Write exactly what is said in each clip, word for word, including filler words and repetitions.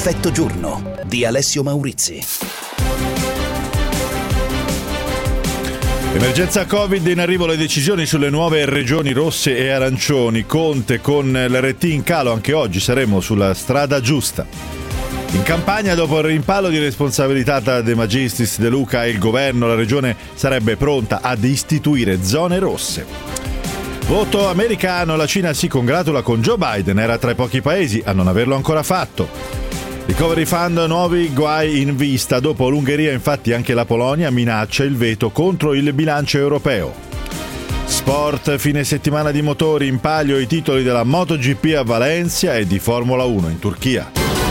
Effetto giorno di Alessio Maurizi. Emergenza Covid, in arrivo le decisioni sulle nuove regioni rosse e arancioni. Conte con l'R T in calo, anche oggi saremo sulla strada giusta. In Campania, dopo il rimpallo di responsabilità tra De Magistris, De Luca e il governo, la regione sarebbe pronta ad istituire zone rosse. Voto americano, la Cina si congratula con Joe Biden, era tra i pochi paesi a non averlo ancora fatto. Recovery Fund, nuovi guai in vista. Dopo l'Ungheria, infatti, anche la Polonia minaccia il veto contro il bilancio europeo. Sport, fine settimana di motori, in palio i titoli della MotoGP a Valencia e di Formula uno in Turchia.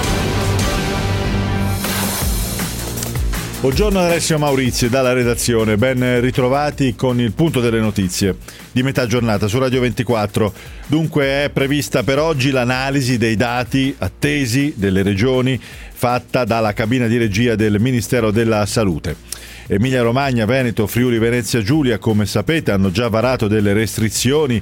Buongiorno da Alessio Maurizi dalla redazione, ben ritrovati con il punto delle notizie di metà giornata su Radio ventiquattro. Dunque è prevista per oggi l'analisi dei dati attesi delle regioni fatta dalla cabina di regia del Ministero della Salute. Emilia Romagna, Veneto, Friuli, Venezia Giulia, come sapete, hanno già varato delle restrizioni,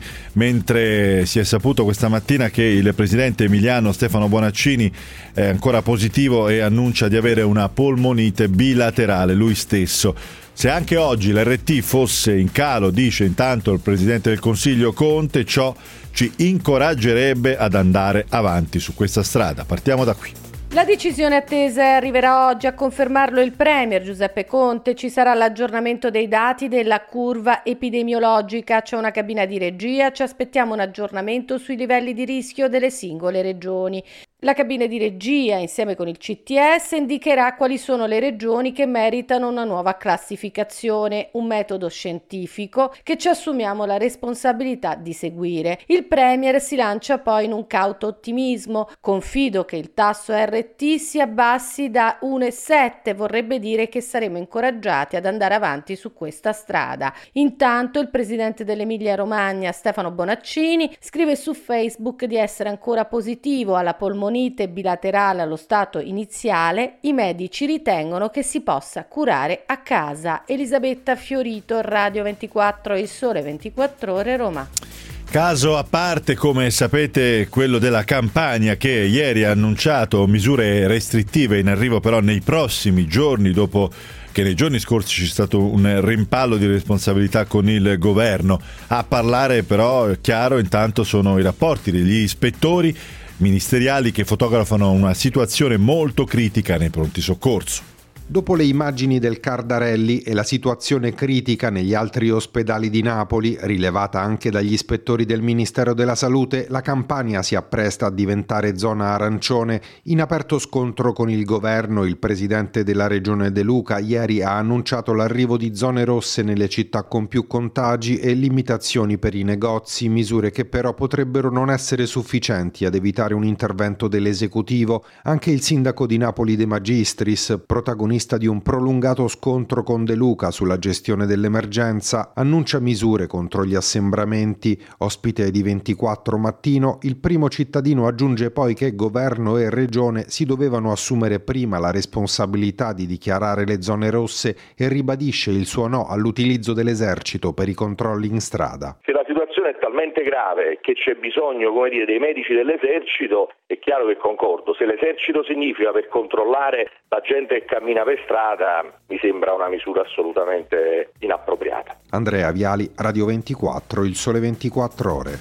mentre si è saputo questa mattina che il presidente emiliano Stefano Bonaccini è ancora positivo e annuncia di avere una polmonite bilaterale lui stesso. Se anche oggi l'R T fosse in calo, dice intanto il presidente del Consiglio Conte, ciò ci incoraggerebbe ad andare avanti su questa strada. Partiamo da qui. La decisione attesa arriverà oggi, a confermarlo il premier Giuseppe Conte. Ci sarà l'aggiornamento dei dati della curva epidemiologica, c'è una cabina di regia, ci aspettiamo un aggiornamento sui livelli di rischio delle singole regioni. La cabina di regia, insieme con il C T S, indicherà quali sono le regioni che meritano una nuova classificazione, un metodo scientifico che ci assumiamo la responsabilità di seguire. Il premier si lancia poi in un cauto ottimismo. Confido che il tasso R T si abbassi da uno virgola sette, vorrebbe dire che saremo incoraggiati ad andare avanti su questa strada. Intanto il presidente dell'Emilia Romagna, Stefano Bonaccini, scrive su Facebook di essere ancora positivo alla polmonite bilaterale allo stato iniziale. I medici ritengono che si possa curare a casa. Elisabetta Fiorito, Radio ventiquattro, Il Sole ventiquattro Ore, Roma. Caso a parte, come sapete, quello della Campania, che ieri ha annunciato misure restrittive in arrivo però nei prossimi giorni, dopo che nei giorni scorsi c'è stato un rimpallo di responsabilità con il governo. A parlare però chiaro intanto sono i rapporti degli ispettori ministeriali che fotografano una situazione molto critica nei pronti soccorso. Dopo le immagini del Cardarelli e la situazione critica negli altri ospedali di Napoli, rilevata anche dagli ispettori del Ministero della Salute, la Campania si appresta a diventare zona arancione. In aperto scontro con il governo, il presidente della regione De Luca ieri ha annunciato l'arrivo di zone rosse nelle città con più contagi e limitazioni per i negozi, misure che però potrebbero non essere sufficienti ad evitare un intervento dell'esecutivo. Anche il sindaco di Napoli De Magistris, protagonista di un prolungato scontro con De Luca sulla gestione dell'emergenza, annuncia misure contro gli assembramenti. Ospite di ventiquattro Mattino, il primo cittadino aggiunge poi che governo e regione si dovevano assumere prima la responsabilità di dichiarare le zone rosse e ribadisce il suo no all'utilizzo dell'esercito per i controlli in strada. Se la situazione è talmente grave che c'è bisogno, come dire, dei medici dell'esercito, è chiaro che concordo. Se l'esercito significa per controllare la gente che cammina per strada, mi sembra una misura assolutamente inappropriata. Andrea Viali, Radio ventiquattro, Il Sole ventiquattro Ore.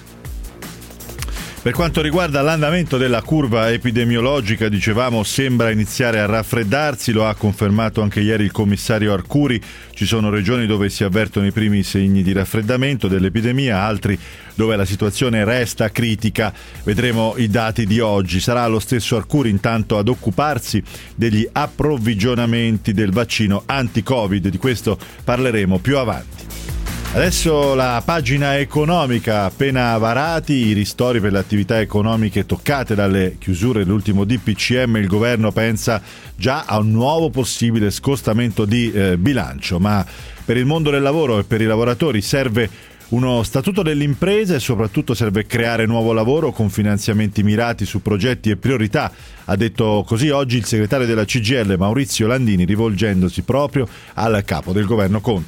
Per quanto riguarda l'andamento della curva epidemiologica, dicevamo, sembra iniziare a raffreddarsi, lo ha confermato anche ieri il commissario Arcuri. Ci sono regioni dove si avvertono i primi segni di raffreddamento dell'epidemia, altri dove la situazione resta critica. Vedremo i dati di oggi. Sarà lo stesso Arcuri intanto ad occuparsi degli approvvigionamenti del vaccino anti-Covid, di questo parleremo più avanti. Adesso la pagina economica, appena varati i ristori per le attività economiche toccate dalle chiusure dell'ultimo D P C M, il governo pensa già a un nuovo possibile scostamento di eh, bilancio, ma per il mondo del lavoro e per i lavoratori serve uno statuto delle imprese e soprattutto serve creare nuovo lavoro con finanziamenti mirati su progetti e priorità, ha detto così oggi il segretario della C G I L Maurizio Landini, rivolgendosi proprio al capo del governo Conte.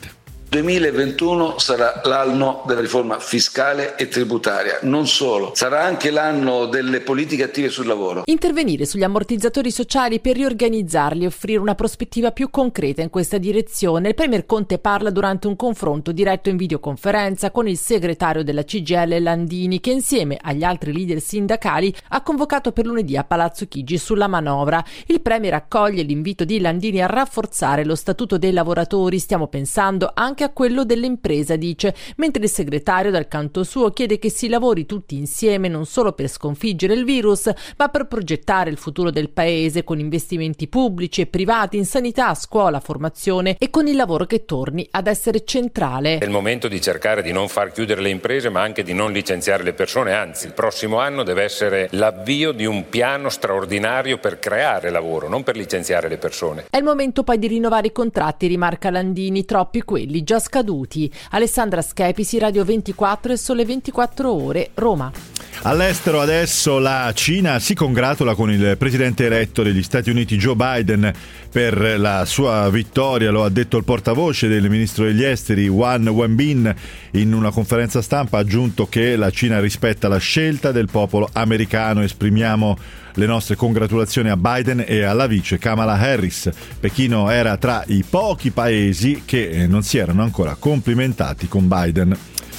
duemilaventuno sarà l'anno della riforma fiscale e tributaria, non solo, sarà anche l'anno delle politiche attive sul lavoro. Intervenire sugli ammortizzatori sociali per riorganizzarli e offrire una prospettiva più concreta in questa direzione. Il Premier Conte parla durante un confronto diretto in videoconferenza con il segretario della C G I L Landini, che insieme agli altri leader sindacali ha convocato per lunedì a Palazzo Chigi sulla manovra. Il Premier accoglie l'invito di Landini a rafforzare lo statuto dei lavoratori, stiamo pensando anche a quello dell'impresa, dice, mentre il segretario dal canto suo chiede che si lavori tutti insieme non solo per sconfiggere il virus, ma per progettare il futuro del paese con investimenti pubblici e privati in sanità, scuola, formazione e con il lavoro che torni ad essere centrale. È il momento di cercare di non far chiudere le imprese, ma anche di non licenziare le persone, anzi il prossimo anno deve essere l'avvio di un piano straordinario per creare lavoro, non per licenziare le persone. È il momento poi di rinnovare i contratti, rimarca Landini, troppi quelli già scaduti. Alessandra Schepisi, Radio ventiquattro e Sole ventiquattro Ore, Roma. All'estero adesso la Cina si congratula con il presidente eletto degli Stati Uniti Joe Biden per la sua vittoria, lo ha detto il portavoce del ministro degli esteri Wang Wenbin in una conferenza stampa, ha aggiunto che la Cina rispetta la scelta del popolo americano. Esprimiamo le nostre congratulazioni a Biden e alla vice Kamala Harris. Pechino era tra i pochi paesi che non si erano ancora complimentati con Biden.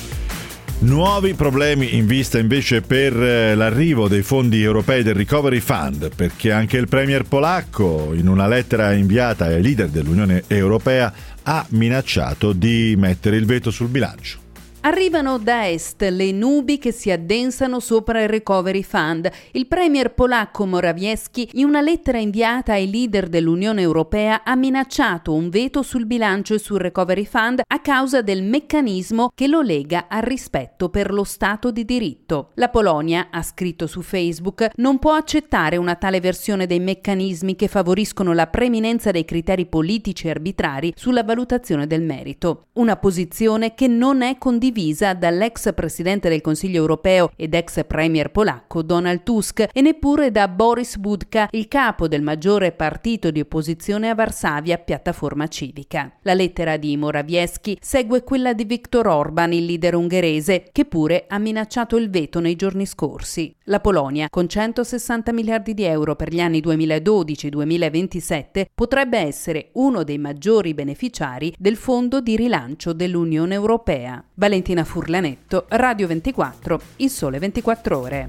Nuovi problemi in vista invece per l'arrivo dei fondi europei del Recovery Fund, perché anche il premier polacco, in una lettera inviata ai leader dell'Unione Europea, ha minacciato di mettere il veto sul bilancio. Arrivano da est le nubi che si addensano sopra il Recovery Fund. Il premier polacco Morawiecki, in una lettera inviata ai leader dell'Unione Europea, ha minacciato un veto sul bilancio e sul Recovery Fund a causa del meccanismo che lo lega al rispetto per lo Stato di diritto. La Polonia, ha scritto su Facebook, non può accettare una tale versione dei meccanismi che favoriscono la preminenza dei criteri politici e arbitrari sulla valutazione del merito. Una posizione che non è condivisa dall'ex presidente del Consiglio europeo ed ex premier polacco Donald Tusk e neppure da Boris Budka, il capo del maggiore partito di opposizione a Varsavia, Piattaforma Civica. La lettera di Morawiecki segue quella di Viktor Orban, il leader ungherese, che pure ha minacciato il veto nei giorni scorsi. La Polonia, con centosessanta miliardi di euro per gli anni duemiladodici duemilaventisette, potrebbe essere uno dei maggiori beneficiari del fondo di rilancio dell'Unione Europea. Valentina Furlanetto, Radio ventiquattro, Il Sole ventiquattro Ore.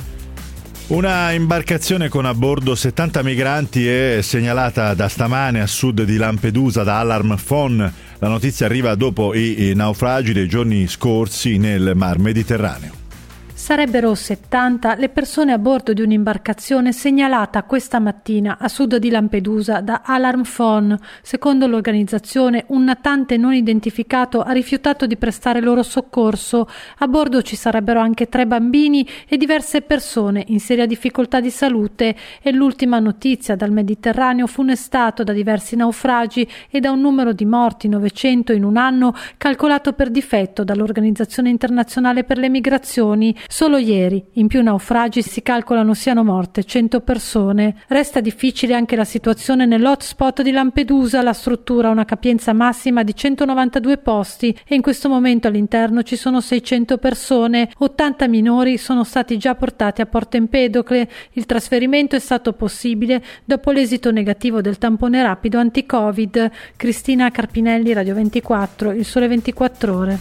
Una imbarcazione con a bordo settanta migranti è segnalata da stamane a sud di Lampedusa da Alarm Phone. La notizia arriva dopo i naufragi dei giorni scorsi nel Mar Mediterraneo. Sarebbero settanta le persone a bordo di un'imbarcazione segnalata questa mattina a sud di Lampedusa da Alarm Phone. Secondo l'organizzazione, un natante non identificato ha rifiutato di prestare loro soccorso. A bordo ci sarebbero anche tre bambini e diverse persone in seria difficoltà di salute. È l'ultima notizia dal Mediterraneo funestato da diversi naufragi e da un numero di morti, novecento in un anno, calcolato per difetto dall'Organizzazione Internazionale per le Migrazioni. Solo ieri, in più naufragi, si calcolano siano morte cento persone. Resta difficile anche la situazione nell'hotspot di Lampedusa. La struttura ha una capienza massima di centonovantadue posti e in questo momento all'interno ci sono seicento persone. ottanta minori sono stati già portati a Porto Empedocle. Il trasferimento è stato possibile dopo l'esito negativo del tampone rapido anti-Covid. Cristina Carpinelli, Radio ventiquattro, Il Sole ventiquattro Ore.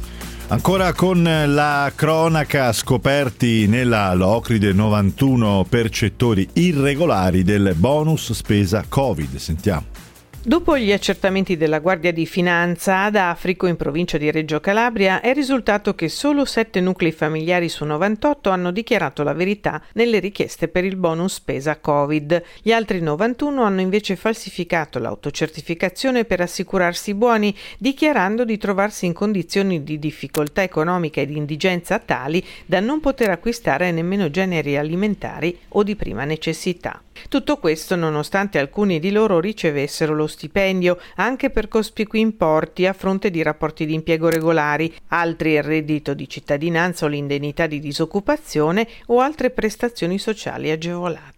Ancora con la cronaca, scoperti nella Locride novantuno percettori irregolari del bonus spesa Covid. Sentiamo. Dopo gli accertamenti della Guardia di Finanza ad Africo, in provincia di Reggio Calabria, è risultato che solo sette nuclei familiari su novantotto hanno dichiarato la verità nelle richieste per il bonus spesa Covid. Gli altri novantuno hanno invece falsificato l'autocertificazione per assicurarsi buoni, dichiarando di trovarsi in condizioni di difficoltà economica e di indigenza tali da non poter acquistare nemmeno generi alimentari o di prima necessità. Tutto questo nonostante alcuni di loro ricevessero lo stipendio anche per cospicui importi a fronte di rapporti di impiego regolari, altri il reddito di cittadinanza o l'indennità di disoccupazione o altre prestazioni sociali agevolate.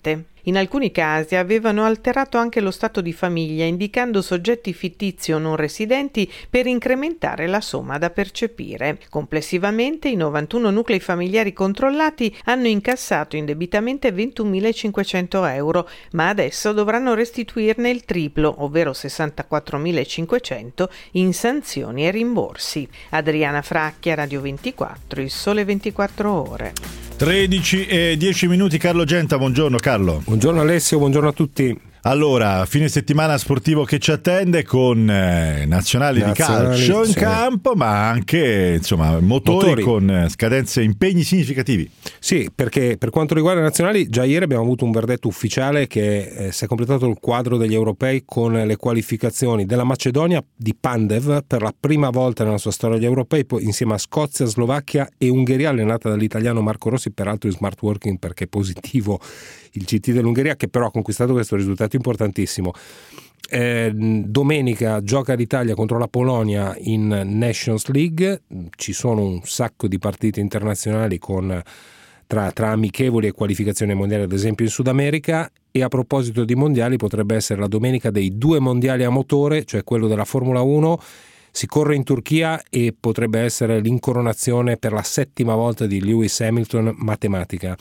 In alcuni casi avevano alterato anche lo stato di famiglia, indicando soggetti fittizi o non residenti per incrementare la somma da percepire. Complessivamente i novantuno nuclei familiari controllati hanno incassato indebitamente ventunomilacinquecento euro, ma adesso dovranno restituirne il triplo, ovvero sessantaquattromilacinquecento, in sanzioni e rimborsi. Adriana Fracchia, Radio ventiquattro, Il Sole ventiquattro Ore. tredici e dieci minuti, Carlo Genta, buongiorno Carlo. Buongiorno Alessio, buongiorno a tutti. Allora, fine settimana sportivo che ci attende con eh, nazionali, nazionali di calcio in sì. campo, ma anche insomma motori, motori con scadenze, impegni significativi. Sì, perché per quanto riguarda i nazionali, già ieri abbiamo avuto un verdetto ufficiale che eh, si è completato il quadro degli europei con le qualificazioni della Macedonia di Pandev per la prima volta nella sua storia agli europei, poi insieme a Scozia, Slovacchia e Ungheria, allenata dall'italiano Marco Rossi, peraltro in smart working perché è positivo il C T dell'Ungheria, che però ha conquistato questo risultato importantissimo. Eh, domenica gioca l'Italia contro la Polonia in Nations League, ci sono un sacco di partite internazionali con, tra, tra amichevoli e qualificazioni mondiali, ad esempio in Sud America. E a proposito di mondiali, potrebbe essere la domenica dei due mondiali a motore, cioè quello della Formula uno. Si corre in Turchia e potrebbe essere l'incoronazione per la settima volta di Lewis Hamilton, matematica.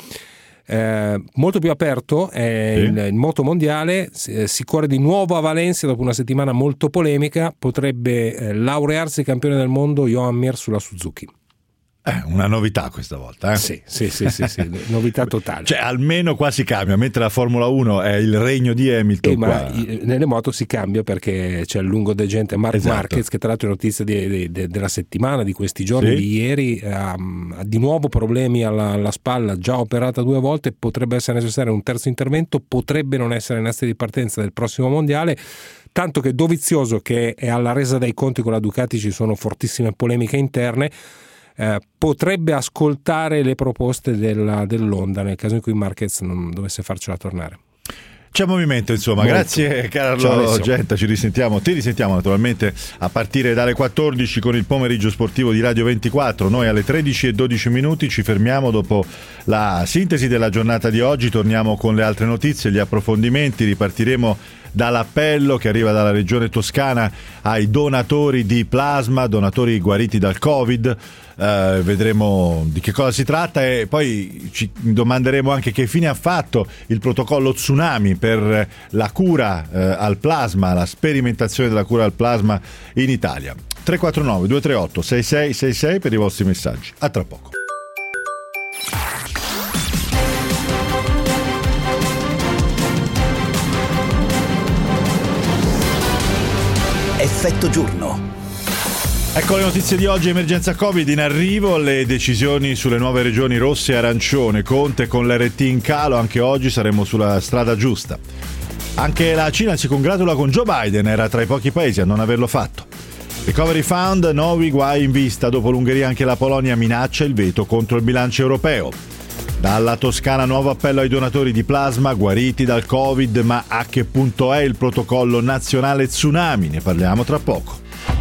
Eh, molto più aperto è sì. il, il moto mondiale, si, si corre di nuovo a Valencia dopo una settimana molto polemica, potrebbe eh, laurearsi campione del mondo Johan Mir sulla Suzuki. Eh, una novità questa volta, eh? Sì, sì, sì, sì, sì, novità totale. Cioè, almeno qua si cambia, mentre la Formula uno è il regno di Hamilton. Eh, ma nelle moto si cambia perché c'è il lungo degente Marc esatto. Marquez, che tra l'altro è notizia di, di, di, della settimana, di questi giorni, sì. di ieri, ha um, di nuovo problemi alla, alla spalla, già operata due volte, potrebbe essere necessario un terzo intervento, potrebbe non essere in assetto di partenza del prossimo mondiale. Tanto che Dovizioso, che è alla resa dei conti con la Ducati, ci sono fortissime polemiche interne, Eh, potrebbe ascoltare le proposte della, dell'Honda nel caso in cui Marquez non dovesse farcela tornare. C'è movimento, insomma. Molto. Grazie Carlo Genta, ci risentiamo, ti risentiamo naturalmente a partire dalle quattordici con il pomeriggio sportivo di Radio ventiquattro. Noi alle tredici e dodici minuti ci fermiamo dopo la sintesi della giornata di oggi, torniamo con le altre notizie, gli approfondimenti, ripartiremo dall'appello che arriva dalla regione Toscana ai donatori di plasma, donatori guariti dal Covid. Uh, vedremo di che cosa si tratta e poi ci domanderemo anche che fine ha fatto il protocollo Tsunami per la cura uh, al plasma, la sperimentazione della cura al plasma in Italia. tre quattro nove due tre otto sei sei sei sei per i vostri messaggi. A tra poco. Effetto giorno. Ecco le notizie di oggi. Emergenza Covid in arrivo, le decisioni sulle nuove regioni rosse e arancione. Conte con l'R T in calo, anche oggi saremo sulla strada giusta. Anche la Cina si congratula con Joe Biden, era tra i pochi paesi a non averlo fatto. Recovery Fund, nuovi guai in vista, dopo l'Ungheria anche la Polonia minaccia il veto contro il bilancio europeo. Dalla Toscana nuovo appello ai donatori di plasma guariti dal Covid, ma a che punto è il protocollo nazionale Tsunami? Ne parliamo tra poco.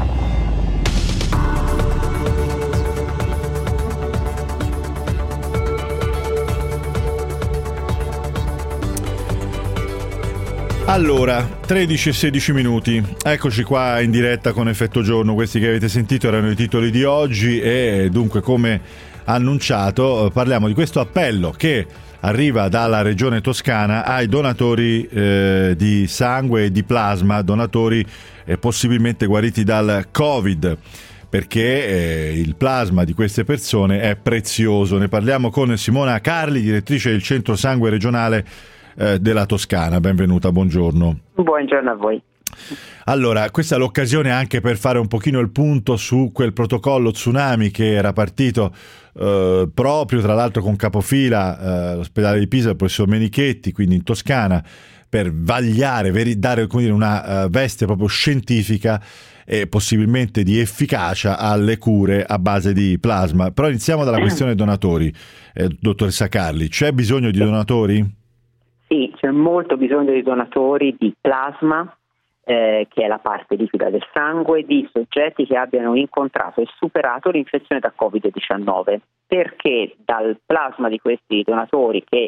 Allora, tredici e sedici minuti, eccoci qua in diretta con Effetto Giorno. Questi che avete sentito erano i titoli di oggi e dunque, come annunciato, parliamo di questo appello che arriva dalla regione Toscana ai donatori eh, di sangue e di plasma, donatori eh, possibilmente guariti dal Covid, perché eh, il plasma di queste persone è prezioso. Ne parliamo con Simona Carli, direttrice del Centro Sangue Regionale della Toscana. Benvenuta, buongiorno. Buongiorno a voi. Allora, questa è l'occasione anche per fare un pochino il punto su quel protocollo Tsunami che era partito eh, proprio tra l'altro con capofila eh, l'ospedale di Pisa, il professor Menichetti, quindi in Toscana, per vagliare, veri, dare come dire, una uh, veste proprio scientifica e possibilmente di efficacia alle cure a base di plasma. Però iniziamo dalla questione donatori, eh, dottoressa Carli. C'è bisogno di donatori? Sì, c'è molto bisogno di donatori di plasma, eh, che è la parte liquida del sangue, di soggetti che abbiano incontrato e superato l'infezione da covid diciannove, perché dal plasma di questi donatori che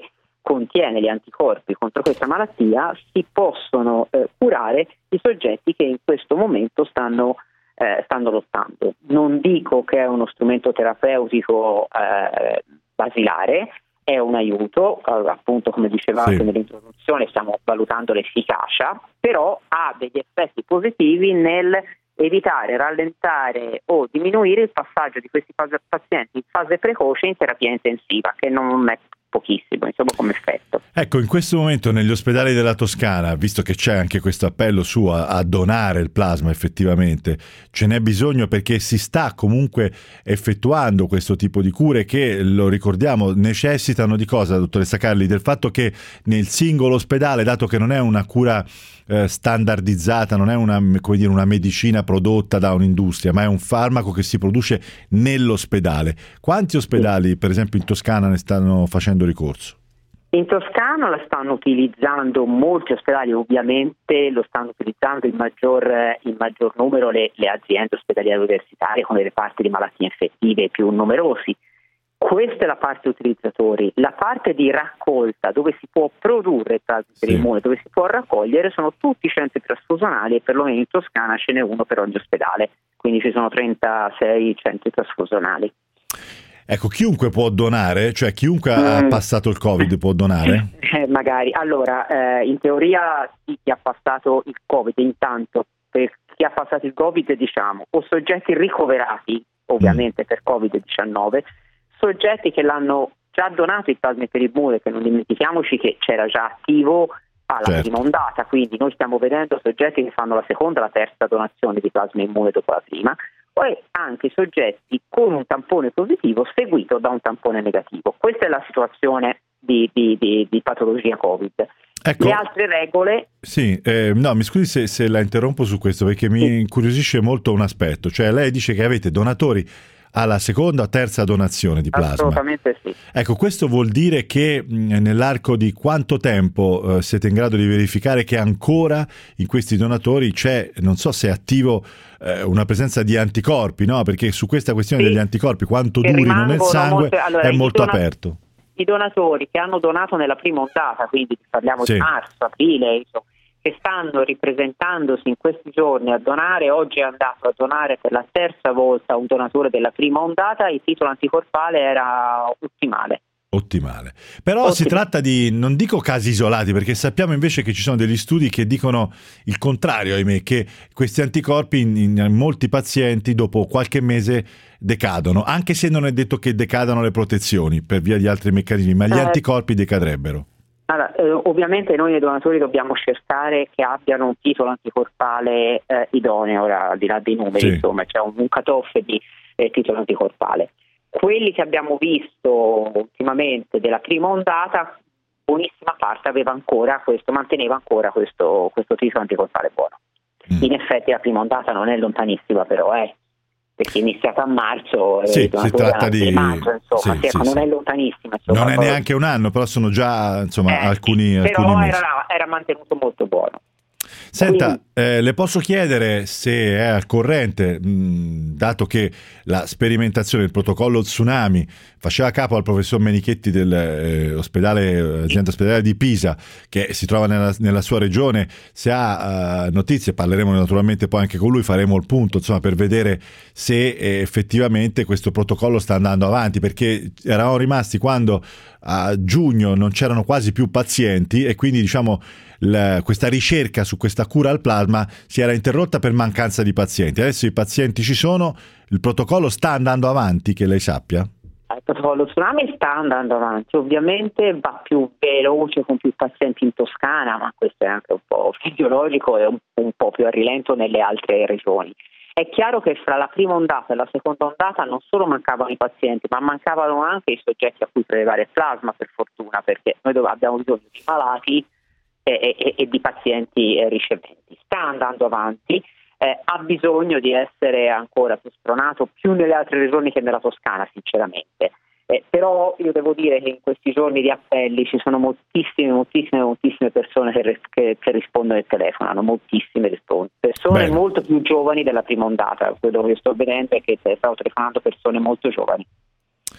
contiene gli anticorpi contro questa malattia, si possono eh, curare i soggetti che in questo momento stanno, eh, stanno lottando. Non dico che è uno strumento terapeutico eh, basilare, è un aiuto, appunto come dicevate sì. nell'introduzione stiamo valutando l'efficacia, però ha degli effetti positivi nel evitare, rallentare o diminuire il passaggio di questi pazienti in fase precoce in terapia intensiva, che non è pochissimo, insomma, come effetto. Ecco, in questo momento negli ospedali della Toscana, visto che c'è anche questo appello su a, a donare il plasma effettivamente, ce n'è bisogno perché si sta comunque effettuando questo tipo di cure che, lo ricordiamo, necessitano di cosa, dottoressa Carli? Del fatto che nel singolo ospedale, dato che non è una cura eh, standardizzata, non è una, come dire, una medicina prodotta da un'industria, ma è un farmaco che si produce nell'ospedale. Quanti ospedali, per esempio in Toscana, ne stanno facendo ricorso? In Toscana la stanno utilizzando molti ospedali, ovviamente lo stanno utilizzando in maggior, in maggior numero le, le aziende ospedaliere universitarie con le reparti di malattie infettive più numerosi. Questa è la parte utilizzatori. La parte di raccolta, dove si può produrre il plasma per immune, dove si può raccogliere, sono tutti i centri trasfusionali, e perlomeno in Toscana ce n'è uno per ogni ospedale, quindi ci sono trentasei centri trasfusionali. Ecco, chiunque può donare, cioè chiunque mm. ha passato il Covid può donare? Eh, magari. Allora, eh, in teoria sì, chi ha passato il Covid, intanto per chi ha passato il Covid, diciamo, o soggetti ricoverati, ovviamente mm. per covid diciannove, soggetti che l'hanno già donato il plasma per immune, che non dimentichiamoci che c'era già attivo alla certo. prima ondata, quindi noi stiamo vedendo soggetti che fanno la seconda, la terza donazione di plasma immune dopo la prima, e anche soggetti con un tampone positivo seguito da un tampone negativo. Questa è la situazione di, di, di, di patologia Covid. Ecco, le altre regole... Sì, eh, no, mi scusi se, se la interrompo su questo, perché mi sì. incuriosisce molto un aspetto, cioè lei dice che avete donatori alla seconda o terza donazione di plasma. Assolutamente sì. Ecco, questo vuol dire che mh, nell'arco di quanto tempo eh, siete in grado di verificare che ancora in questi donatori c'è, non so se è attivo, eh, una presenza di anticorpi, no? Perché su questa questione sì. degli anticorpi, quanto che durino nel sangue, molte... allora, è molto dona... aperto. I donatori che hanno donato nella prima ondata, quindi parliamo sì. di marzo, aprile, insomma, che stanno ripresentandosi in questi giorni a donare, oggi è andato a donare per la terza volta un donatore della prima ondata, il titolo anticorpale era ottimale. Ottimale. Però Ottimale. Si tratta di, non dico casi isolati, perché sappiamo invece che ci sono degli studi che dicono il contrario, ahimè, che questi anticorpi in, in molti pazienti dopo qualche mese decadono, anche se non è detto che decadano le protezioni per via di altri meccanismi, ma gli eh. anticorpi decadrebbero. Allora, eh, ovviamente noi nei donatori dobbiamo cercare che abbiano un titolo anticorpale eh, idoneo, ora, al di là dei numeri, sì. insomma, c'è un, un cut-off di eh, titolo anticorpale. Quelli che abbiamo visto ultimamente della prima ondata, buonissima parte aveva ancora questo, manteneva ancora questo, questo titolo anticorpale buono. Mm. In effetti la prima ondata non è lontanissima, però è. Perché è iniziata a marzo, sì, si tratta di maggio, insomma, sì, sì, non sì. è lontanissima. Insomma, non è neanche un anno, però sono già insomma eh, alcuni, però alcuni mesi. Era, era mantenuto molto buono. Senta, eh, le posso chiedere se è al corrente, mh, dato che la sperimentazione del protocollo Tsunami faceva capo al professor Menichetti dell'ospedale, eh, azienda ospedaliera di Pisa, che si trova nella, nella sua regione, se ha uh, notizie, parleremo naturalmente poi anche con lui, faremo il punto insomma per vedere se eh, effettivamente questo protocollo sta andando avanti, perché eravamo rimasti quando a giugno non c'erano quasi più pazienti e quindi diciamo la, questa ricerca su questa cura al plasma si era interrotta per mancanza di pazienti. Adesso i pazienti ci sono, il protocollo sta andando avanti, che lei sappia? Il protocollo Tsunami sta andando avanti, ovviamente va più veloce con più pazienti in Toscana, ma questo è anche un po' fisiologico e un, un po' più a rilento nelle altre regioni. È chiaro che fra la prima ondata e la seconda ondata non solo mancavano i pazienti, ma mancavano anche i soggetti a cui prelevare il plasma, per fortuna, perché noi abbiamo bisogno di malati e, e, e di pazienti eh, riceventi. Sta andando avanti, eh, ha bisogno di essere ancora più spronato, più nelle altre regioni che nella Toscana, sinceramente. Eh, però io devo dire che in questi giorni di appelli ci sono moltissime, moltissime, moltissime persone che, che, che rispondono e telefonano, moltissime rispondono. Persone Bene. molto più giovani della prima ondata, quello che sto vedendo è che stavo telefonando persone molto giovani.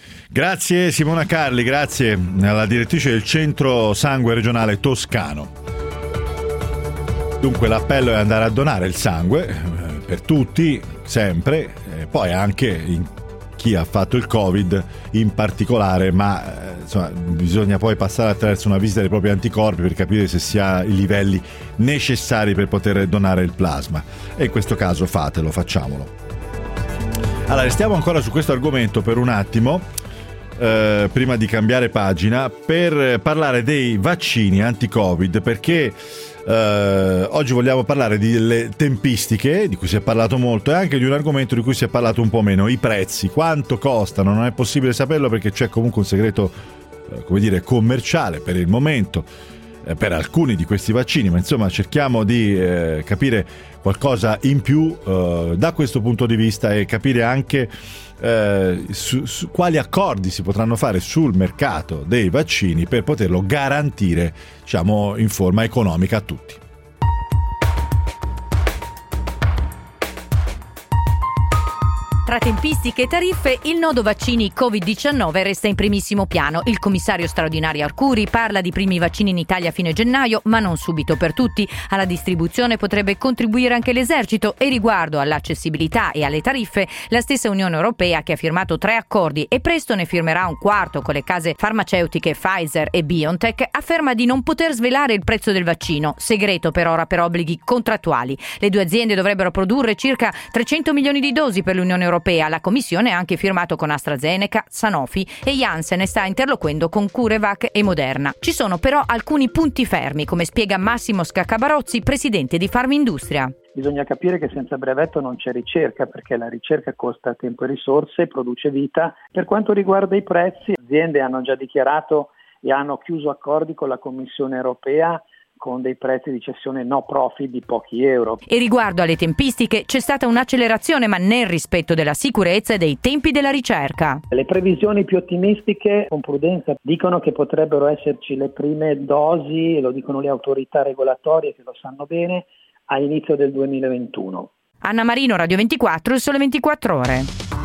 Grazie Simona Carli, grazie alla direttrice del Centro Sangue Regionale Toscano. Dunque l'appello è andare a donare il sangue eh, per tutti, sempre, eh, poi anche in chi ha fatto il Covid in particolare, ma eh, insomma, bisogna poi passare attraverso una visita dei propri anticorpi per capire se si ha i livelli necessari per poter donare il plasma, e in questo caso fatelo, facciamolo. Allora, restiamo ancora su questo argomento per un attimo, eh, prima di cambiare pagina, per parlare dei vaccini anti-Covid, perché Uh, oggi vogliamo parlare delle tempistiche, di cui si è parlato molto, e anche di un argomento di cui si è parlato un po' meno: i prezzi. Quanto costano? Non è possibile saperlo perché c'è comunque un segreto, uh, come dire, commerciale per il momento, uh, per alcuni di questi vaccini, ma insomma cerchiamo di uh, capire qualcosa in più uh, da questo punto di vista, e capire anche Uh, su, su quali accordi si potranno fare sul mercato dei vaccini per poterlo garantire, diciamo, in forma economica a tutti. Tra tempistiche e tariffe, il nodo vaccini covid diciannove resta in primissimo piano. Il commissario straordinario Arcuri parla di primi vaccini in Italia a fine gennaio, ma non subito per tutti. Alla distribuzione potrebbe contribuire anche l'esercito, e riguardo all'accessibilità e alle tariffe, la stessa Unione Europea, che ha firmato tre accordi e presto ne firmerà un quarto con le case farmaceutiche Pfizer e BioNTech, afferma di non poter svelare il prezzo del vaccino, segreto per ora per obblighi contrattuali. Le due aziende dovrebbero produrre circa trecento milioni di dosi per l'Unione Europea. La Commissione ha anche firmato con AstraZeneca, Sanofi e Janssen, e sta interloquendo con CureVac e Moderna. Ci sono però alcuni punti fermi, come spiega Massimo Scaccabarozzi, presidente di Farmindustria. Bisogna capire che senza brevetto non c'è ricerca, perché la ricerca costa tempo e risorse, produce vita. Per quanto riguarda i prezzi, le aziende hanno già dichiarato e hanno chiuso accordi con la Commissione Europea con dei prezzi di cessione no profit di pochi euro. E riguardo alle tempistiche c'è stata un'accelerazione, ma nel rispetto della sicurezza e dei tempi della ricerca. Le previsioni più ottimistiche, con prudenza, dicono che potrebbero esserci le prime dosi, lo dicono le autorità regolatorie che lo sanno bene, a inizio del duemilaventuno. Anna Marino, Radio ventiquattro, il Sole ventiquattro Ore.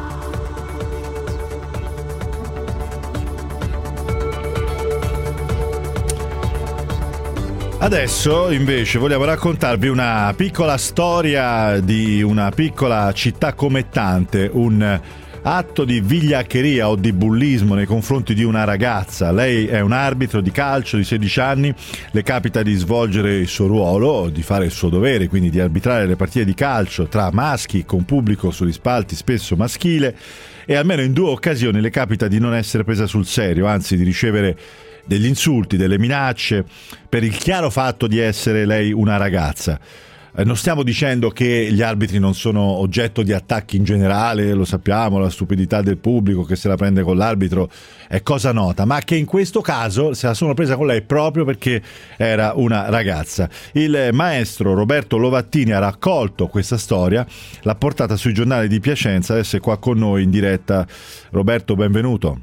Adesso invece vogliamo raccontarvi una piccola storia di una piccola città commettante, un atto di vigliaccheria o di bullismo nei confronti di una ragazza. Lei è un arbitro di calcio di sedici anni, le capita di svolgere il suo ruolo, di fare il suo dovere, quindi di arbitrare le partite di calcio tra maschi con pubblico sugli spalti spesso maschile, e almeno in due occasioni le capita di non essere presa sul serio, anzi di ricevere degli insulti, delle minacce, per il chiaro fatto di essere lei una ragazza. Eh, non stiamo dicendo che gli arbitri non sono oggetto di attacchi in generale, lo sappiamo, la stupidità del pubblico che se la prende con l'arbitro è cosa nota, ma che in questo caso se la sono presa con lei proprio perché era una ragazza. Il maestro Roberto Lovattini ha raccolto questa storia, l'ha portata sui giornali di Piacenza, adesso è qua con noi in diretta. Roberto, benvenuto.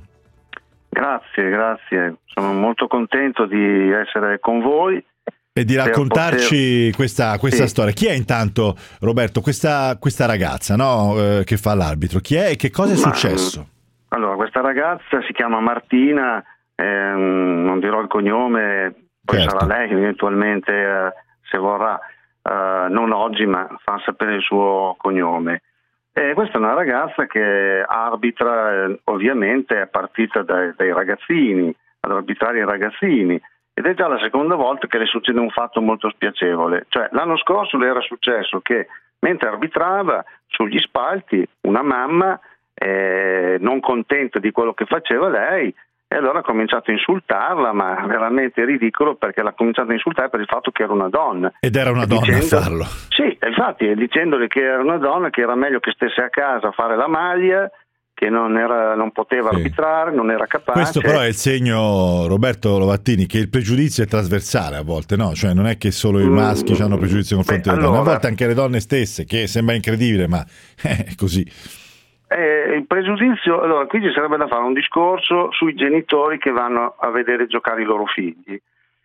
Grazie, grazie. Sono molto contento di essere con voi. E di raccontarci poter... questa, questa sì. storia. Chi è intanto, Roberto, questa, questa ragazza, no, eh, che fa l'arbitro? Chi è e che cosa è Ma, successo? Allora, questa ragazza si chiama Martina, eh, non dirò il cognome, poi certo. Sarà lei eventualmente, eh, se vorrà, eh, non oggi, ma fa sapere il suo cognome. E questa è una ragazza che arbitra, eh, ovviamente è partita dai, dai ragazzini, ad arbitrare i ragazzini, ed è già la seconda volta che le succede un fatto molto spiacevole. Cioè, l'anno scorso le era successo che mentre arbitrava sugli spalti una mamma, eh, non contenta di quello che faceva lei, e allora ha cominciato a insultarla, ma veramente ridicolo, perché l'ha cominciato a insultare per il fatto che era una donna. Ed era una donna dicendo, a farlo. Sì, infatti, dicendole che era una donna, che era meglio che stesse a casa a fare la maglia, che non, era, non poteva sì. arbitrare, non era capace. Questo però è il segno, Roberto Lovattini, che il pregiudizio è trasversale a volte, no? Cioè non è che solo i maschi mm, hanno pregiudizio nei confronti delle allora, donne, a volte anche le donne stesse, che sembra incredibile, ma è così. Eh, il pregiudizio, allora qui ci sarebbe da fare un discorso sui genitori che vanno a vedere giocare i loro figli.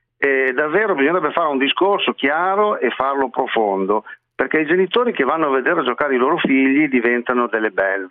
E davvero bisognerebbe fare un discorso chiaro e farlo profondo, perché i genitori che vanno a vedere giocare i loro figli diventano delle belve.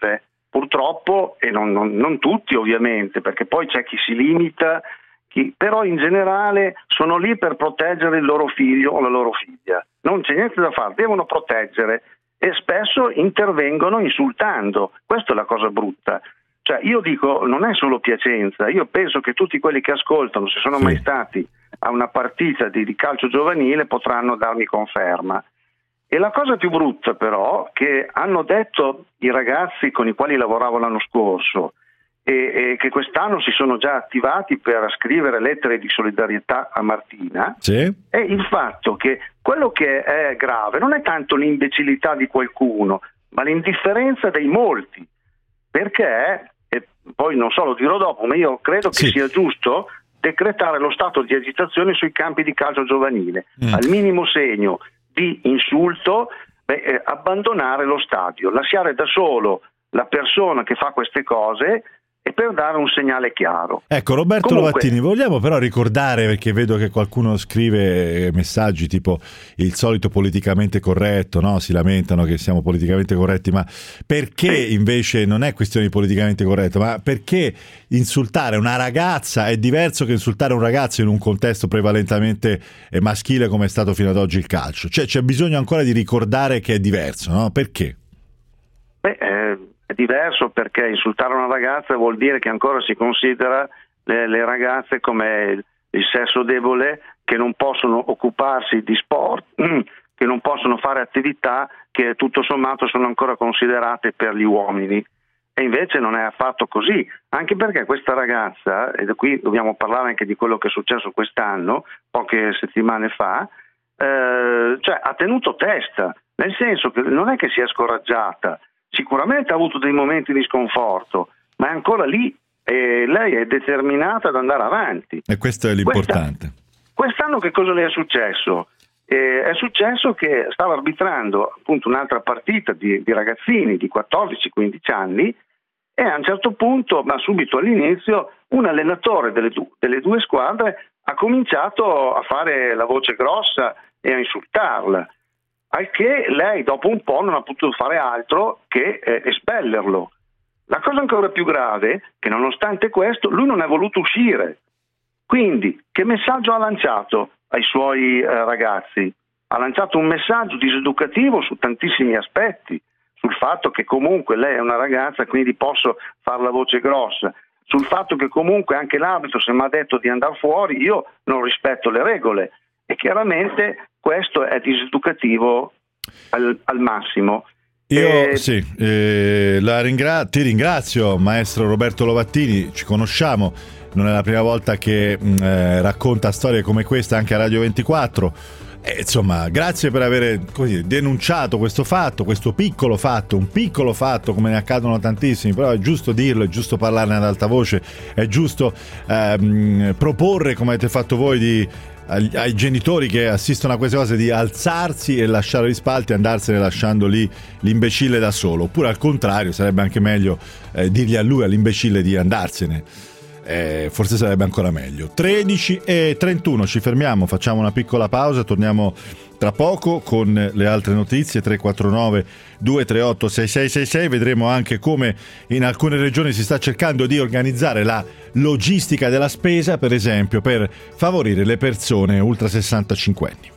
purtroppo, e non, non, non tutti ovviamente, perché poi c'è chi si limita, chi, però in generale sono lì per proteggere il loro figlio o la loro figlia. Non c'è niente da fare, devono proteggere e spesso intervengono insultando. Questa è la cosa brutta. Cioè, io dico, non è solo Piacenza, io penso che tutti quelli che ascoltano, se sono mai stati a una partita di, di calcio giovanile, potranno darmi conferma. E la cosa più brutta però, che hanno detto i ragazzi con i quali lavoravo l'anno scorso e, e che quest'anno si sono già attivati per scrivere lettere di solidarietà a Martina, sì, è il fatto che quello che è grave non è tanto l'imbecillità di qualcuno, ma l'indifferenza dei molti, perché, e poi non so, lo dirò dopo, ma io credo che sì. sia giusto decretare lo stato di agitazione sui campi di calcio giovanile. Mm. Al minimo segno di insulto, beh, eh, abbandonare lo stadio, lasciare da solo la persona che fa queste cose e per dare un segnale chiaro. Ecco, Roberto Comunque, Lovattini, vogliamo però ricordare, perché vedo che qualcuno scrive messaggi tipo il solito politicamente corretto, no? Si lamentano che siamo politicamente corretti, ma perché sì. invece non è questione di politicamente corretto, ma perché insultare una ragazza è diverso che insultare un ragazzo in un contesto prevalentemente maschile come è stato fino ad oggi il calcio? Cioè c'è bisogno ancora di ricordare che è diverso, no? Perché? Beh, eh... è diverso perché insultare una ragazza vuol dire che ancora si considera le, le ragazze come il, il sesso debole, che non possono occuparsi di sport, che non possono fare attività che tutto sommato sono ancora considerate per gli uomini. E invece non è affatto così, anche perché questa ragazza, e da qui dobbiamo parlare anche di quello che è successo quest'anno, poche settimane fa, eh, cioè ha tenuto testa, nel senso che non è che si è scoraggiata. Sicuramente ha avuto dei momenti di sconforto, ma è ancora lì e lei è determinata ad andare avanti. E questo è l'importante. Quest'anno, quest'anno che cosa le è successo? Eh, è successo che stava arbitrando appunto un'altra partita di, di ragazzini di quattordici quindici anni e a un certo punto, ma subito all'inizio, un allenatore delle, du- delle due squadre ha cominciato a fare la voce grossa e a insultarla. Al che lei dopo un po' non ha potuto fare altro che eh, espellerlo. La cosa ancora più grave è che nonostante questo lui non è voluto uscire. Quindi che messaggio ha lanciato ai suoi eh, ragazzi? Ha lanciato un messaggio diseducativo su tantissimi aspetti, sul fatto che comunque lei è una ragazza, quindi posso fare la voce grossa, sul fatto che comunque anche l'arbitro, se mi ha detto di andare fuori, io non rispetto le regole. E chiaramente questo è diseducativo al, al massimo. Io e... sì, eh, la ringra- ti ringrazio maestro Roberto Lovattini, ci conosciamo, non è la prima volta che mh, eh, racconta storie come questa anche a Radio ventiquattro. E, insomma, grazie per aver così, denunciato questo fatto, questo piccolo fatto, un piccolo fatto come ne accadono tantissimi, però è giusto dirlo, è giusto parlarne ad alta voce, è giusto ehm, proporre, come avete fatto voi, di ai genitori che assistono a queste cose di alzarsi e lasciare gli spalti e andarsene lasciando lì l'imbecille da solo, oppure al contrario sarebbe anche meglio eh, dirgli a lui, all'imbecille, di andarsene, eh, forse sarebbe ancora meglio. Tredici e trentuno, ci fermiamo, facciamo una piccola pausa, torniamo tra poco con le altre notizie. Tre quattro nove due tre otto sei sei sei sei, vedremo anche come in alcune regioni si sta cercando di organizzare la logistica della spesa, per esempio per favorire le persone ultra sessantacinque anni.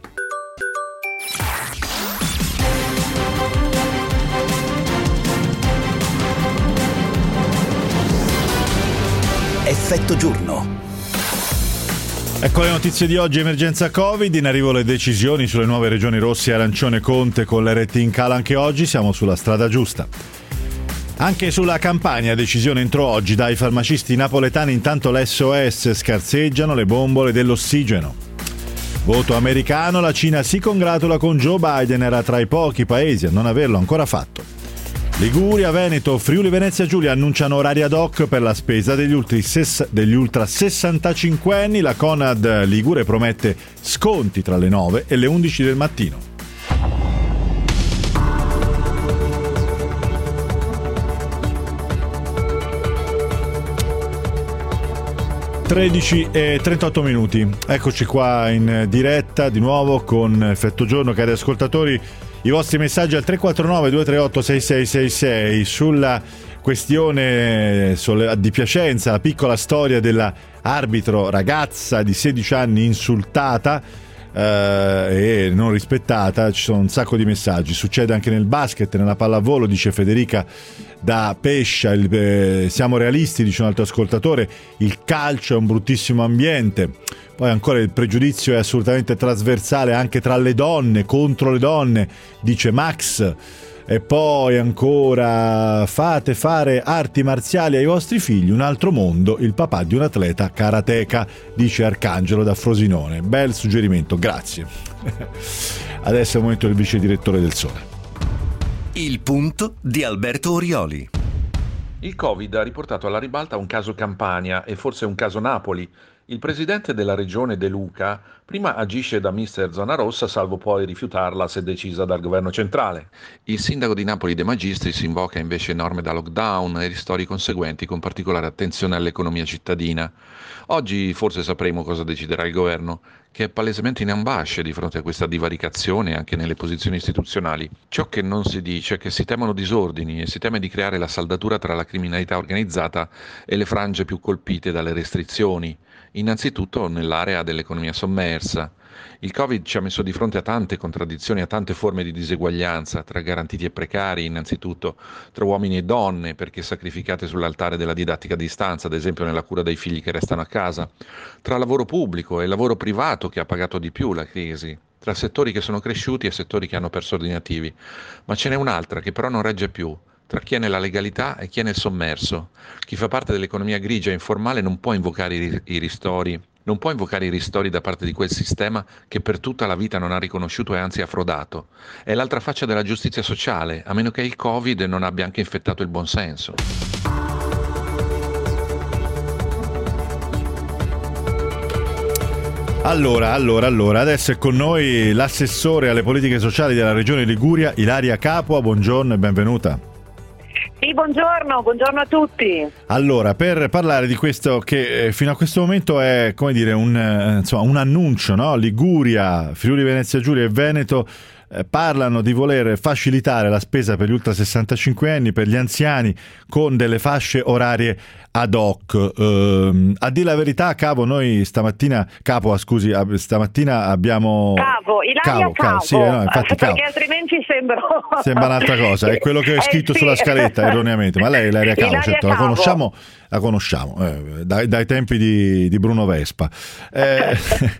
Effetto giorno. Ecco le notizie di oggi. Emergenza Covid, in arrivo le decisioni sulle nuove regioni rosse e arancione. Conte con l'R T in calo anche oggi, siamo sulla strada giusta. Anche sulla Campania decisione entro oggi dai farmacisti napoletani, intanto l'S O S scarseggiano le bombole dell'ossigeno. Voto americano, la Cina si congratula con Joe Biden, era tra i pochi paesi a non averlo ancora fatto. Liguria, Veneto, Friuli Venezia Giulia annunciano orari ad hoc per la spesa degli, ultri ses- degli ultra sessantacinque anni. La Conad Ligure promette sconti tra le nove e le undici del mattino. tredici e trentotto minuti, eccoci qua in diretta di nuovo con Effetto Giorno, cari ascoltatori. i vostri messaggi al tre quattro nove due tre otto sei sei sei sei sulla questione di Piacenza, la piccola storia della arbitro ragazza di sedici anni insultata eh, e non rispettata. Ci sono un sacco di messaggi. Succede anche nel basket, nella pallavolo, dice Federica da Pescia. Il, eh, siamo realisti, dice un altro ascoltatore, il calcio è un bruttissimo ambiente. Poi ancora il pregiudizio è assolutamente trasversale anche tra le donne, contro le donne, dice Max. E poi ancora fate fare arti marziali ai vostri figli, un altro mondo, il papà di un atleta karateka, dice Arcangelo da Frosinone. Bel suggerimento, grazie. Adesso è il momento del vice direttore del Sole. Il punto di Alberto Orioli. Il Covid ha riportato alla ribalta un caso Campania e forse un caso Napoli. Il presidente della regione De Luca prima agisce da mister Zona Rossa, salvo poi rifiutarla se decisa dal governo centrale. Il sindaco di Napoli De Magistris invoca invece norme da lockdown e ristori conseguenti, con particolare attenzione all'economia cittadina. Oggi forse sapremo cosa deciderà il governo, che è palesemente in ambasce di fronte a questa divaricazione anche nelle posizioni istituzionali. Ciò che non si dice è che si temono disordini e si teme di creare la saldatura tra la criminalità organizzata e le frange più colpite dalle restrizioni, innanzitutto nell'area dell'economia sommersa. Il Covid ci ha messo di fronte a tante contraddizioni, a tante forme di diseguaglianza tra garantiti e precari, innanzitutto tra uomini e donne, perché sacrificate sull'altare della didattica a distanza, ad esempio nella cura dei figli che restano a casa, tra lavoro pubblico e lavoro privato che ha pagato di più la crisi, tra settori che sono cresciuti e settori che hanno perso ordinativi. Ma ce n'è un'altra che però non regge più, tra chi è nella legalità e chi è nel sommerso. Chi fa parte dell'economia grigia e informale non può invocare i, i ristori, non può invocare i ristori da parte di quel sistema che per tutta la vita non ha riconosciuto e anzi ha frodato. È l'altra faccia della giustizia sociale, a meno che il Covid non abbia anche infettato il buonsenso. Allora, allora, allora, adesso è con noi l'assessore alle politiche sociali della Regione Liguria, Ilaria Capua. Buongiorno e benvenuta. Sì, buongiorno, buongiorno a tutti. Allora, per parlare di questo che eh, fino a questo momento è, come dire, un, eh, insomma, un annuncio, no? Liguria, Friuli Venezia Giulia e Veneto eh, parlano di voler facilitare la spesa per gli ultra sessantacinque anni, per gli anziani, con delle fasce orarie ad hoc. Uh, a dire la verità, Capo, noi stamattina Capo, scusi, stamattina abbiamo Cavo, Ilaria Cavo, Cavo, sì, no, infatti, perché Cavo. altrimenti sembra sembra un'altra cosa, è quello che ho scritto eh, sì. sulla scaletta erroneamente, ma lei è Ilaria Cavo, Ilaria certo, Cavo. la conosciamo, la conosciamo eh, dai, dai tempi di, di Bruno Vespa. Eh,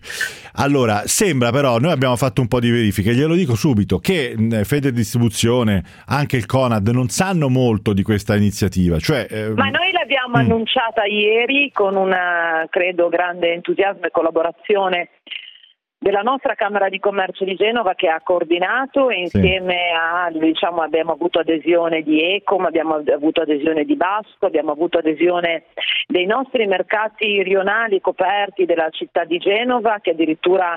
allora, sembra però, noi abbiamo fatto un po' di verifiche, glielo dico subito, che Federdistribuzione, anche il Conad, non sanno molto di questa iniziativa. Cioè, eh, ma noi l'abbiamo mm. annunciata ieri con una, credo, grande entusiasmo e collaborazione della nostra Camera di Commercio di Genova, che ha coordinato, e insieme sì. a, diciamo, abbiamo avuto adesione di Ecom, abbiamo avuto adesione di Basco, abbiamo avuto adesione dei nostri mercati rionali coperti della città di Genova, che addirittura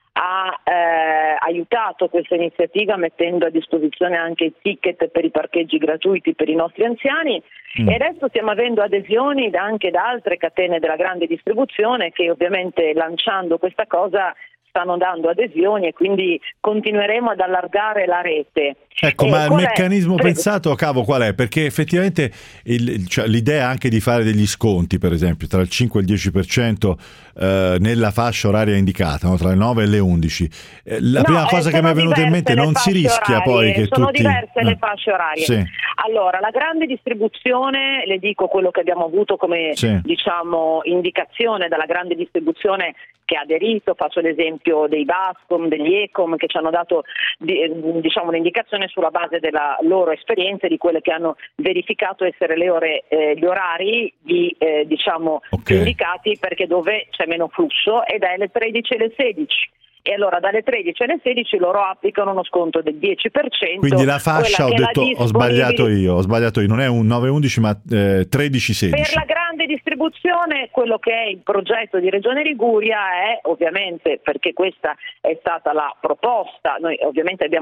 ha eh, aiutato questa iniziativa mettendo a disposizione anche i ticket per i parcheggi gratuiti per i nostri anziani. Mm. E adesso stiamo avendo adesioni anche da altre catene della grande distribuzione, che ovviamente, lanciando questa cosa, stanno dando adesioni, e quindi continueremo ad allargare la rete. Ecco, eh, ma il meccanismo è? pensato, Cavo, qual è? Perché effettivamente il, cioè, l'idea anche di fare degli sconti, per esempio, tra il cinque e il dieci per cento eh, nella fascia oraria indicata, no? Tra le nove e le undici. Eh, la no, prima cosa eh, che mi è venuta in mente, non si rischia orarie, poi che sono tutti... Sono diverse eh. le fasce orarie. Sì. Allora, la grande distribuzione, le dico quello che abbiamo avuto come sì. diciamo indicazione dalla grande distribuzione che ha aderito, faccio l'esempio dei Bascom, degli Ecom, che ci hanno dato diciamo un'indicazione sulla base della loro esperienza e di quelle che hanno verificato essere le ore, eh, gli orari di, eh, diciamo okay. indicati, perché dove c'è meno flusso, ed è le tredici e le sedici. E allora dalle tredici alle sedici loro applicano uno sconto del dieci per cento. Quindi la fascia, ho detto, ho sbagliato io, ho sbagliato io, non è un nove undici ma eh, tredici sedici. Per la grande distribuzione, quello che è il progetto di Regione Liguria è, ovviamente, perché questa è stata la proposta, noi ovviamente abbiamo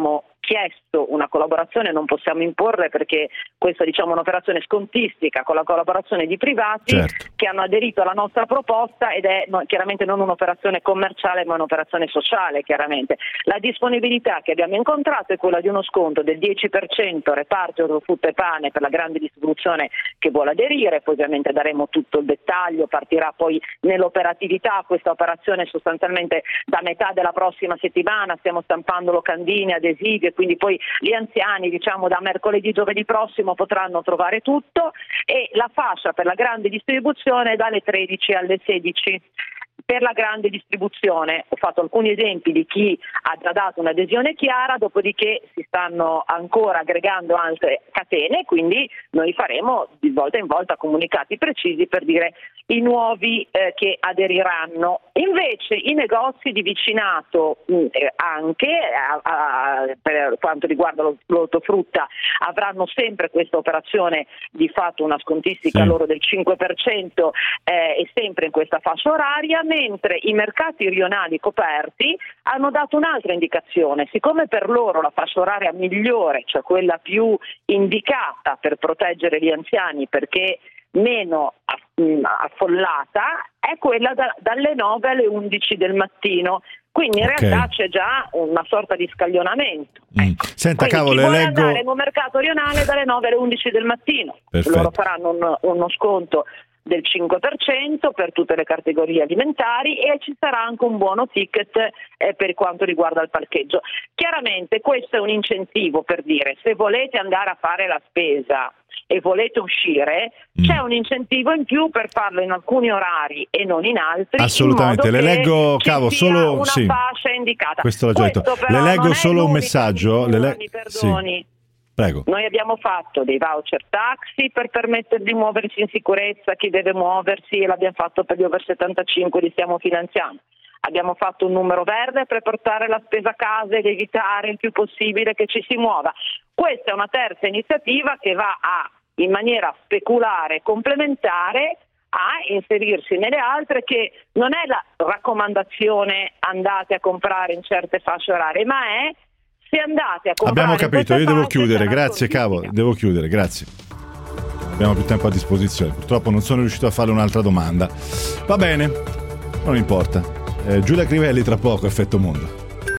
chiesto una collaborazione, non possiamo imporre perché questa diciamo è un'operazione scontistica con la collaborazione di privati certo. che hanno aderito alla nostra proposta ed è no, chiaramente non un'operazione commerciale ma un'operazione sociale chiaramente. La disponibilità che abbiamo incontrato è quella di uno sconto del dieci per cento reparto ortofrutta e pane per la grande distribuzione che vuole aderire, poi ovviamente daremo tutto il dettaglio, partirà poi nell'operatività questa operazione sostanzialmente da metà della prossima settimana, stiamo stampando locandine, adesivi e quindi poi gli anziani diciamo da mercoledì, giovedì prossimo potranno trovare tutto e la fascia per la grande distribuzione dalle tredici alle sedici. Per la grande distribuzione ho fatto alcuni esempi di chi ha già dato un'adesione chiara, dopodiché si stanno ancora aggregando altre catene, quindi noi faremo di volta in volta comunicati precisi per dire i nuovi eh, che aderiranno. Invece i negozi di vicinato mh, anche a, a, per quanto riguarda l'ortofrutta avranno sempre questa operazione di fatto una scontistica sì. loro del cinque per cento eh, e sempre in questa fascia oraria, mentre i mercati rionali coperti hanno dato un'altra indicazione. Siccome per loro la fascia oraria migliore, cioè quella più indicata per proteggere gli anziani perché meno affollata, è quella da, dalle nove alle undici del mattino. Quindi in okay. realtà c'è già una sorta di scaglionamento. Mm. Ecco. Senta, Quindi cavolo, chi vuole leggo... andare in un mercato rionale dalle nove alle undici del mattino. Perfetto. Loro faranno un, uno sconto del cinque per cento per tutte le categorie alimentari e ci sarà anche un buono ticket eh, per quanto riguarda il parcheggio. Chiaramente questo è un incentivo per dire se volete andare a fare la spesa e volete uscire, mm. c'è un incentivo in più per farlo in alcuni orari e non in altri. Assolutamente, in le leggo, cavo, solo una sì. fascia indicata. Questo l'ho già detto. Le leggo solo un messaggio. Le le... Mi perdoni. Sì. Prego. Noi abbiamo fatto dei voucher taxi per permettere di muoversi in sicurezza chi deve muoversi e l'abbiamo fatto per gli over settantacinque, li stiamo finanziando. Abbiamo fatto un numero verde per portare la spesa a casa ed evitare il più possibile che ci si muova. Questa è una terza iniziativa che va a, in maniera speculare, complementare, a inserirsi nelle altre che non è la raccomandazione andate a comprare in certe fasce orarie, ma è se andate a comprare. Abbiamo capito, io devo chiudere, grazie cavo, devo chiudere, grazie. Abbiamo più tempo a disposizione, purtroppo non sono riuscito a fare un'altra domanda. Va bene, non importa. Eh, Giulia Crivelli tra poco, Effetto Mondo.